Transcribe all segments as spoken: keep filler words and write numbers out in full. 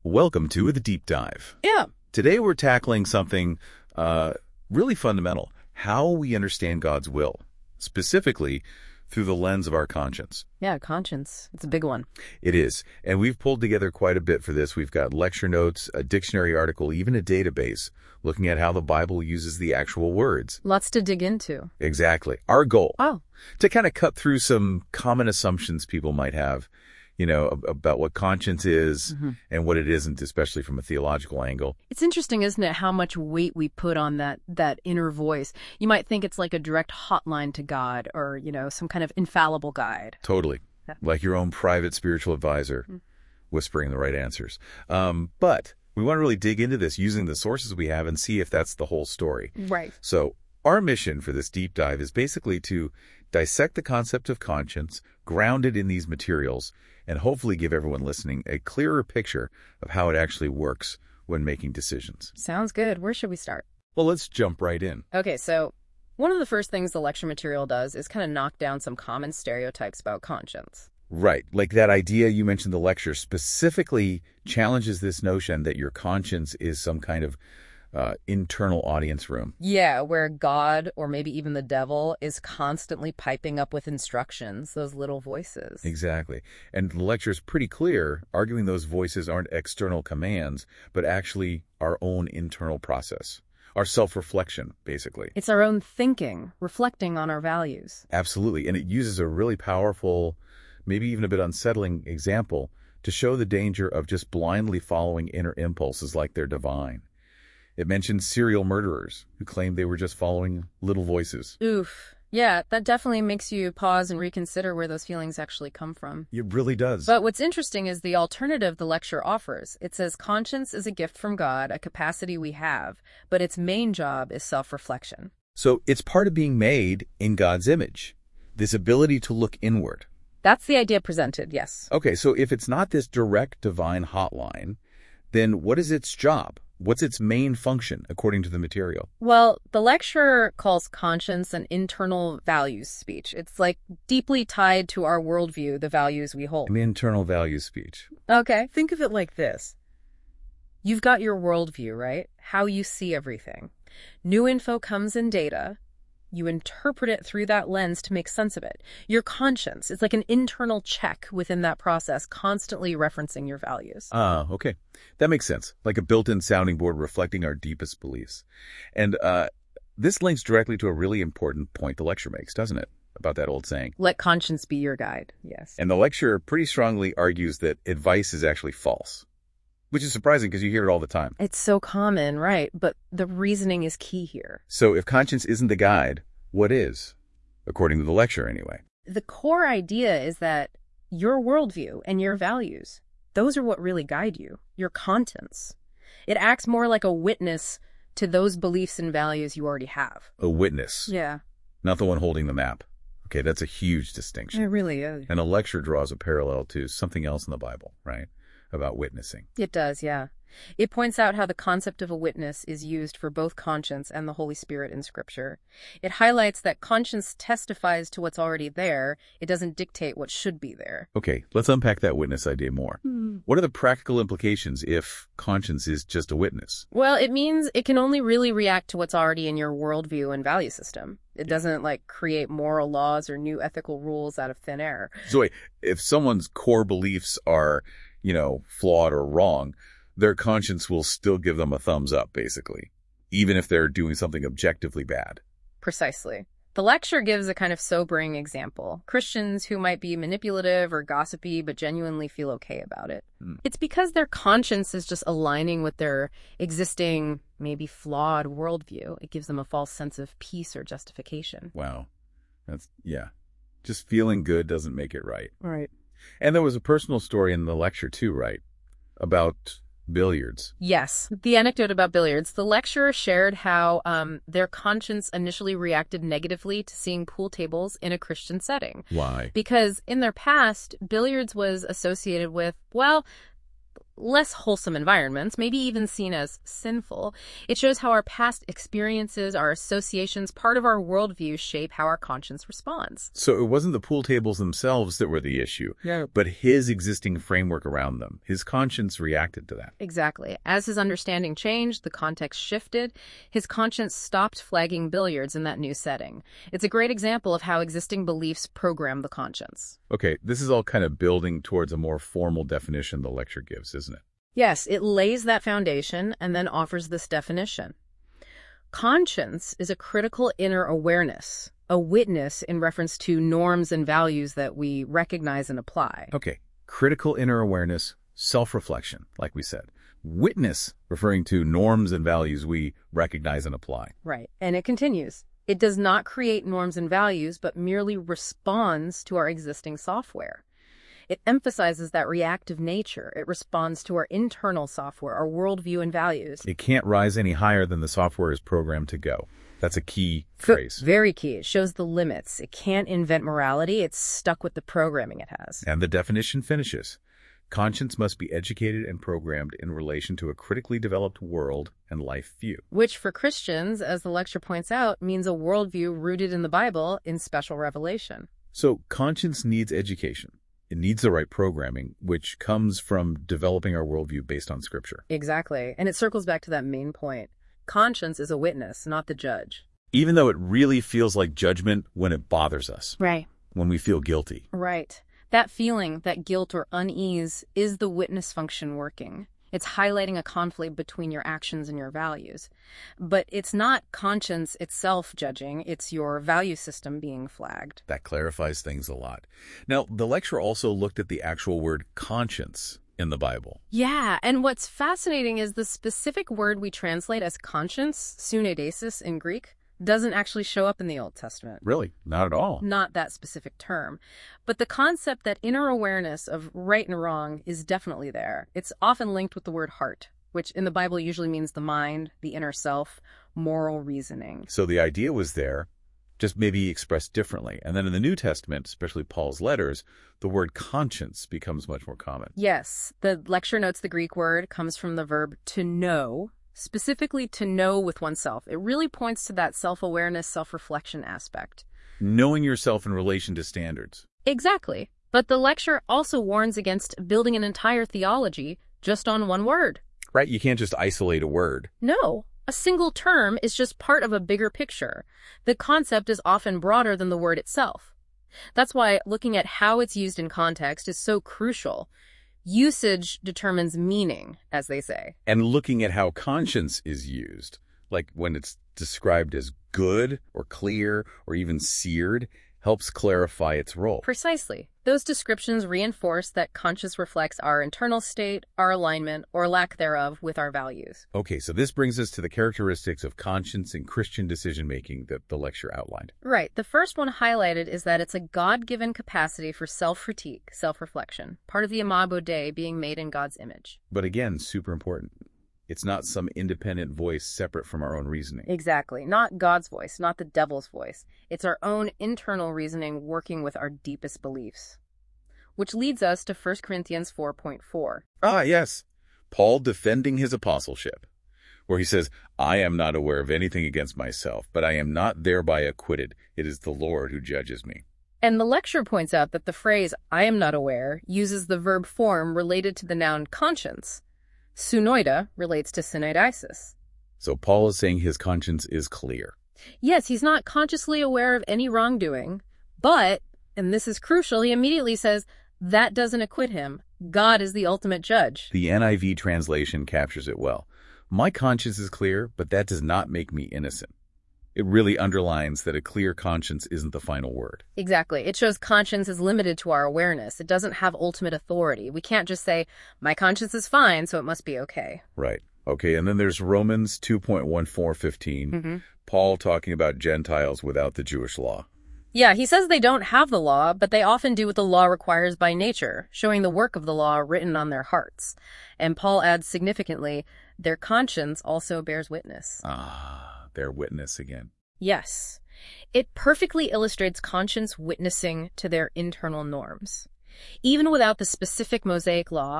Welcome to The Deep Dive. Yeah. Today we're tackling something uh, really fundamental, how we understand God's will, specifically through the lens of our conscience. Yeah, conscience. It's a big one. It is. And we've pulled together quite a bit for this. We've got lecture notes, a dictionary article, even a database looking at how the Bible uses the actual words. Lots to dig into. Exactly. Our goal, Oh. to kind of cut through some common assumptions people might have, you know, ab- about what conscience is Mm-hmm. and what it isn't, especially from a theological angle. It's interesting, isn't it, how much weight we put on that that inner voice. You might think it's like a direct hotline to God or, you know, some kind of infallible guide. Totally. Yeah. Like your own private spiritual advisor Mm. whispering the right answers. Um, but we want to really dig into this using the sources we have and see if that's the whole story. Right. So our mission for this deep dive is basically to dissect the concept of conscience, ground it in these materials, and hopefully give everyone listening a clearer picture of how it actually works when making decisions. Sounds good. Where should we start? Well, let's jump right in. Okay, so one of the first things the lecture material does is kind of knock down some common stereotypes about conscience. Right. Like that idea you mentioned in the lecture specifically challenges this notion that your conscience is some kind of uh, internal audience room. Yeah, where God, or maybe even the devil, is constantly piping up with instructions, those little voices. Exactly. And the lecture is pretty clear, arguing those voices aren't external commands, but actually our own internal process. Our self-reflection, basically. It's our own thinking, reflecting on our values. Absolutely. And it uses a really powerful, maybe even a bit unsettling example to show the danger of just blindly following inner impulses like they're divine. It mentions serial murderers who claimed they were just following little voices. Oof. Yeah, that definitely makes you pause and reconsider where those feelings actually come from. It really does. But what's interesting is the alternative the lecture offers. It says conscience is a gift from God, a capacity we have, but its main job is self-reflection. So it's part of being made in God's image, this ability to look inward. That's the idea presented, yes. Okay, so if it's not this direct divine hotline, then what is its job? What's its main function, according to the material? Well, the lecturer calls conscience an internal values speech. It's like deeply tied to our worldview, the values we hold. An internal value speech. Okay, think of it like this. You've got your worldview, right? How you see everything. New info comes in data. You interpret it through that lens to make sense of it. Your conscience, it's like an internal check within that process, constantly referencing your values. Ah, okay. That makes sense. Like a built-in sounding board reflecting our deepest beliefs. And uh, this links directly to a really important point the lecture makes, doesn't it? About that old saying. Let conscience be your guide, yes. And the lecturer pretty strongly argues that advice is actually false, which is surprising because you hear it all the time. It's so common, right? But the reasoning is key here. So if conscience isn't the guide, what is? According to the lecture, anyway. The core idea is that your worldview and your values, those are what really guide you, your conscience. It acts more like a witness to those beliefs and values you already have. A witness, Yeah, not the one holding the map. Okay, that's a huge distinction. it really is. And a lecture draws a parallel to something else in the Bible, right? About witnessing. It does, yeah. It points out how the concept of a witness is used for both conscience and the Holy Spirit in Scripture. It highlights that conscience testifies to what's already there. It doesn't dictate what should be there. Okay, let's unpack that witness idea more. Hmm. What are the practical implications if conscience is just a witness? Well, it means it can only really react to what's already in your worldview and value system. It doesn't, like, create moral laws or new ethical rules out of thin air. So wait, if someone's core beliefs are, you know, flawed or wrong, their conscience will still give them a thumbs up, basically, even if they're doing something objectively bad. Precisely. The lecture gives a kind of sobering example. Christians who might be manipulative or gossipy but genuinely feel okay about it. Hmm. It's because their conscience is just aligning with their existing, maybe flawed worldview. It gives them a false sense of peace or justification. Wow. That's, yeah. Just feeling good doesn't make it right. Right. And there was a personal story in the lecture too, right? About billiards. Yes. The anecdote about billiards. The lecturer shared how um, their conscience initially reacted negatively to seeing pool tables in a Christian setting. Why? Because in their past, billiards was associated with, well, less wholesome environments, maybe even seen as sinful. It shows how our past experiences, our associations, part of our worldview shape how our conscience responds. So it wasn't the pool tables themselves that were the issue, Yeah. but his existing framework around them. His conscience reacted to that. Exactly. As his understanding changed, the context shifted, his conscience stopped flagging billiards in that new setting. It's a great example of how existing beliefs program the conscience. Okay, this is all kind of building towards a more formal definition the lecture gives, isn't it? Yes, it lays that foundation and then offers this definition. Conscience is a critical inner awareness, a witness in reference to norms and values that we recognize and apply. Okay, critical inner awareness, self-reflection, like we said. Witness, referring to norms and values we recognize and apply. Right. And it continues. It does not create norms and values, but merely responds to our existing software. It emphasizes that reactive nature. It responds to our internal software, our worldview and values. It can't rise any higher than the software is programmed to go. That's a key phrase. Very key. It shows the limits. It can't invent morality. It's stuck with the programming it has. And the definition finishes. Conscience must be educated and programmed in relation to a critically developed world and life view. Which for Christians, as the lecture points out, means a worldview rooted in the Bible in special revelation. So conscience needs education. It needs the right programming, which comes from developing our worldview based on Scripture. Exactly. And it circles back to that main point. Conscience is a witness, not the judge. Even though it really feels like judgment when it bothers us. Right. When we feel guilty. Right. That feeling, that guilt or unease, is the witness function working. It's highlighting a conflict between your actions and your values. But it's not conscience itself judging, it's your value system being flagged. That clarifies things a lot. Now, the lecture also looked at the actual word conscience in the Bible. Yeah, and what's fascinating is the specific word we translate as conscience, sunedesis in Greek, doesn't actually show up in the Old Testament. Really? Not at all. Not that specific term. But the concept that inner awareness of right and wrong is definitely there. It's often linked with the word heart, which in the Bible usually means the mind, the inner self, moral reasoning. So the idea was there, just maybe expressed differently. And then in the New Testament, especially Paul's letters, the word conscience becomes much more common. Yes, the lecture notes the Greek word comes from the verb to know, specifically to know with oneself. It really points to that self-awareness, self-reflection aspect. Knowing yourself in relation to standards. Exactly. But the lecture also warns against building an entire theology just on one word. Right? You can't just isolate a word. No. A single term is just part of a bigger picture. The concept is often broader than the word itself. That's why looking at how it's used in context is so crucial. Usage determines meaning, as they say. And looking at how conscience is used, like when it's described as good or clear or even seared, helps clarify its role. Precisely. Those descriptions reinforce that conscience reflects our internal state, our alignment, or lack thereof with our values. Okay, so this brings us to the characteristics of conscience in Christian decision-making that the lecture outlined. Right. The first one highlighted is that it's a God-given capacity for self-critique, self-reflection, part of the imago Dei, being made in God's image. But again, super important. It's not some independent voice separate from our own reasoning. Exactly. Not God's voice, not the devil's voice. It's our own internal reasoning working with our deepest beliefs. Which leads us to First Corinthians four point four. Ah, yes. Paul defending his apostleship, where he says, I am not aware of anything against myself, but I am not thereby acquitted. It is the Lord who judges me. And the lecture points out that the phrase, I am not aware, uses the verb form related to the noun conscience. Sunoida relates to syneidesis. So Paul is saying his conscience is clear. Yes, he's not consciously aware of any wrongdoing, but, and this is crucial, he immediately says, that doesn't acquit him. God is the ultimate judge. The N I V translation captures it well. My conscience is clear, but that does not make me innocent. It really underlines that a clear conscience isn't the final word. Exactly. It shows conscience is limited to our awareness. It doesn't have ultimate authority. We can't just say, my conscience is fine, so it must be okay. Right. Okay, and then there's Romans two point one four fifteen, Mm-hmm. Paul talking about Gentiles without the Jewish law. Yeah, he says they don't have the law, but they often do what the law requires by nature, showing the work of the law written on their hearts. And Paul adds significantly, their conscience also bears witness. Ah, their witness again. Yes. It perfectly illustrates conscience witnessing to their internal norms. Even without the specific Mosaic law,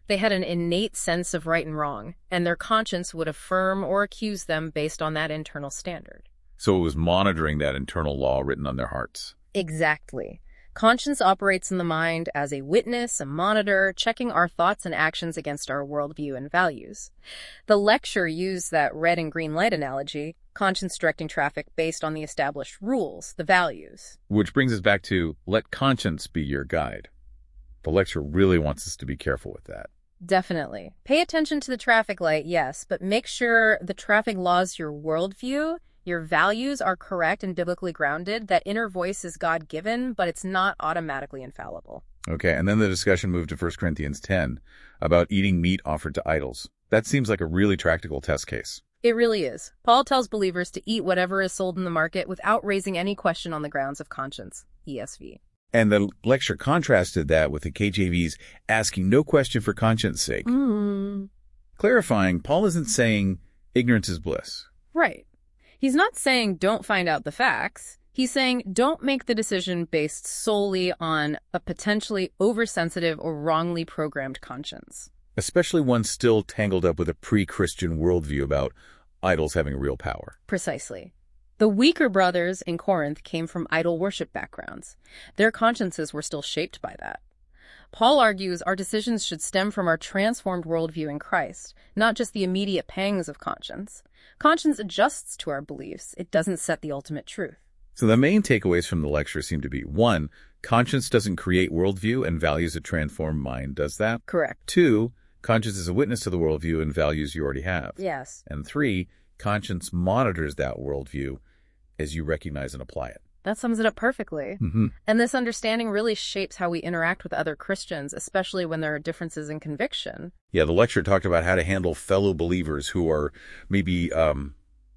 They had an innate sense of right and wrong, and their conscience would affirm or accuse them based on that internal standard. So it was monitoring that internal law written on their hearts. Exactly. Conscience operates in the mind as a witness, a monitor, checking our thoughts and actions against our worldview and values. The lecture used that red and green light analogy, conscience directing traffic based on the established rules, the values. Which brings us back to let conscience be your guide. The lecture really wants us to be careful with that. Definitely. Pay attention to the traffic light, yes, but make sure the traffic laws your worldview, your values are correct and biblically grounded. That inner voice is God-given, but it's not automatically infallible. Okay, and then the discussion moved to First Corinthians ten about eating meat offered to idols. That seems like a really practical test case. It really is. Paul tells believers to eat whatever is sold in the market without raising any question on the grounds of conscience. E S V. And the lecture contrasted that with the K J V's asking no question for conscience sake. Mm. Clarifying, Paul isn't saying ignorance is bliss. Right. He's not saying don't find out the facts. He's saying don't make the decision based solely on a potentially oversensitive or wrongly programmed conscience. Especially one still tangled up with a pre-Christian worldview about idols having real power. Precisely. The weaker brothers in Corinth came from idol worship backgrounds. Their consciences were still shaped by that. Paul argues our decisions should stem from our transformed worldview in Christ, not just the immediate pangs of conscience. Conscience adjusts to our beliefs. It doesn't set the ultimate truth. So the main takeaways from the lecture seem to be, one, conscience doesn't create worldview and values a transformed mind does that. Correct. Two, conscience is a witness to the worldview and values you already have. Yes. And three, conscience monitors that worldview as you recognize and apply it. That sums it up perfectly. Mm-hmm. And this understanding really shapes how we interact with other Christians, especially when there are differences in conviction. Yeah, the lecture talked about how to handle fellow believers who are maybe um,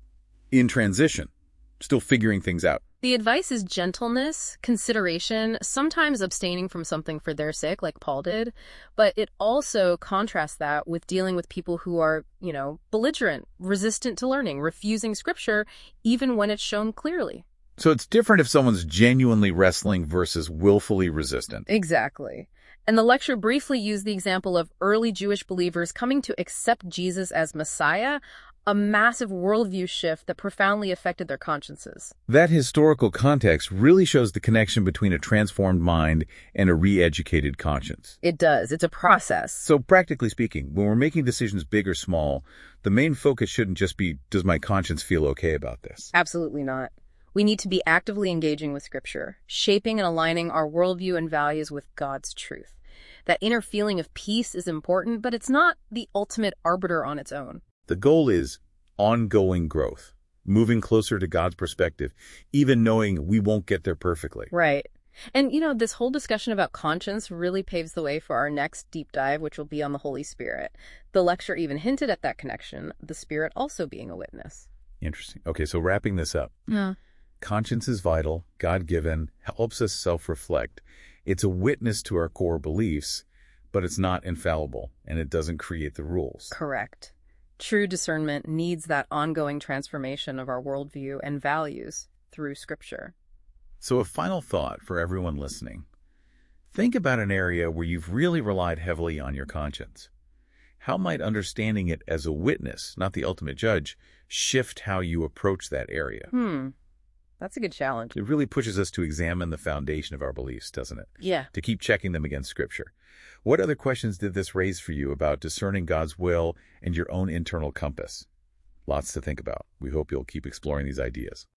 in transition, still figuring things out. The advice is gentleness, consideration, sometimes abstaining from something for their sake, like Paul did. But it also contrasts that with dealing with people who are, you know, belligerent, resistant to learning, refusing scripture, even when it's shown clearly. So it's different if someone's genuinely wrestling versus willfully resistant. Exactly. And the lecture briefly used the example of early Jewish believers coming to accept Jesus as Messiah, a massive worldview shift that profoundly affected their consciences. That historical context really shows the connection between a transformed mind and a re-educated conscience. It does. It's a process. So practically speaking, when we're making decisions big or small, the main focus shouldn't just be, does my conscience feel okay about this? Absolutely not. We need to be actively engaging with Scripture, shaping and aligning our worldview and values with God's truth. That inner feeling of peace is important, but it's not the ultimate arbiter on its own. The goal is ongoing growth, moving closer to God's perspective, even knowing we won't get there perfectly. Right. And, you know, this whole discussion about conscience really paves the way for our next deep dive, which will be on the Holy Spirit. The lecture even hinted at that connection, the Spirit also being a witness. Interesting. Okay, so wrapping this up. Yeah. Conscience is vital, God-given, helps us self-reflect. It's a witness to our core beliefs, but it's not infallible, and it doesn't create the rules. Correct. True discernment needs that ongoing transformation of our worldview and values through Scripture. So a final thought for everyone listening. Think about an area where you've really relied heavily on your conscience. How might understanding it as a witness, not the ultimate judge, shift how you approach that area? Hmm. That's a good challenge. It really pushes us to examine the foundation of our beliefs, doesn't it? Yeah. To keep checking them against Scripture. What other questions did this raise for you about discerning God's will and your own internal compass? Lots to think about. We hope you'll keep exploring these ideas.